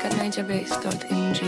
at NigerBase.ng.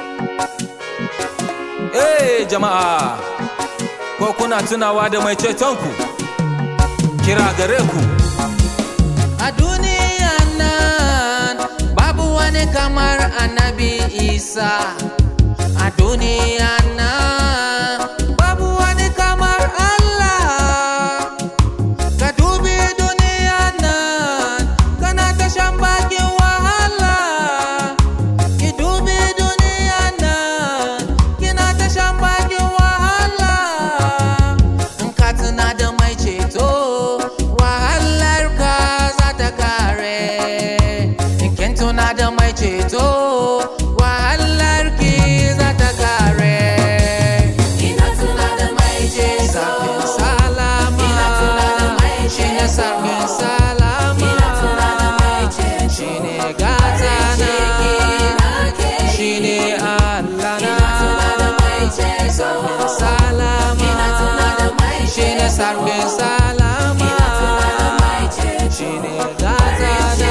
Hey jama'a, ko kuna tunawa da mai cetonku? Kira gare ku. A duniya nan babu wani kamar Annabi Isa. A duniya nan babu wani kamar Allah. Ka dubi duniya nan kana ta shan bakin wahala. Ki dubi duniya nan kina ta shan bakin wahala. In ka tuna da mai ceto wahalar ka za ta kare. In kin tuna da mai ceto wahalar ki za ta kare. Ina tuna da mai ceto sarkin salama. Ina tuna da mai ceto shine sarkin salama. Ina tuna da mai ceto shine gata na. Shine Allah na. Ina tuna da mai ceto sarkin salama. Ina tuna da mai ceto shine sarkin salama. Ina tuna da mai ceto shine gata na.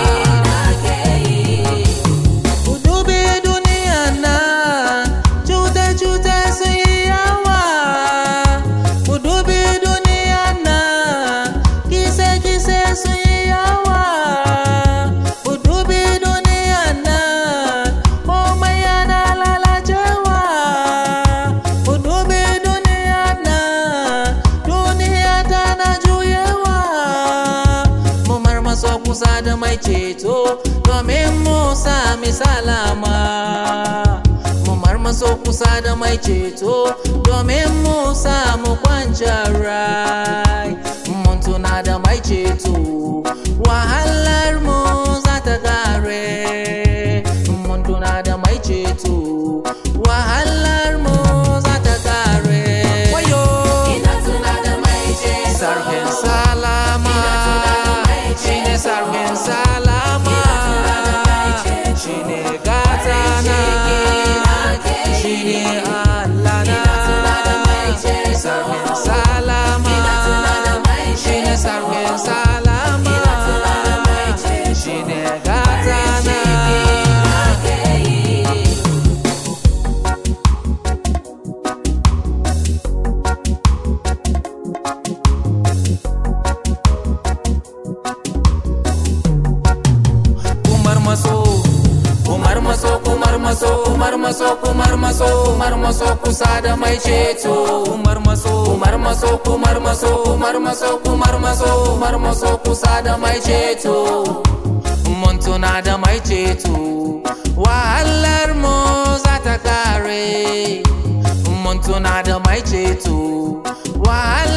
Ku dubi duniya nan cuta-cuta sun yi yawa. Ku dubi duniya nan kise-kise sun yi yawa. Ku dubi duniya nan komai yana lalacewa. Ku dubi duniya nan duniya tana juyewa. Mu marmaso kusa da mai ceto domin mu sami salama. Mu marmaso kusa da mai ceto domin mu samu kwanciyar rai. Mun tuna da mai ceto wahalar mu za ta kare. Mun tuna da mai ceto wahalar mu za ta kare. Wayo ina tuna da mai ceto sarkin salama. Shine sarkin salama. Shine gata na. Shine Allah na. Sarkin salama. Shine sarkin salama. Shine gata na. Kumarmaso kusa da mai ceto. Kumarmaso kusa da mai ceto. Mun tuna da mai ceto wahalar mu za ta kare. Mun tuna da mai ceto wahalar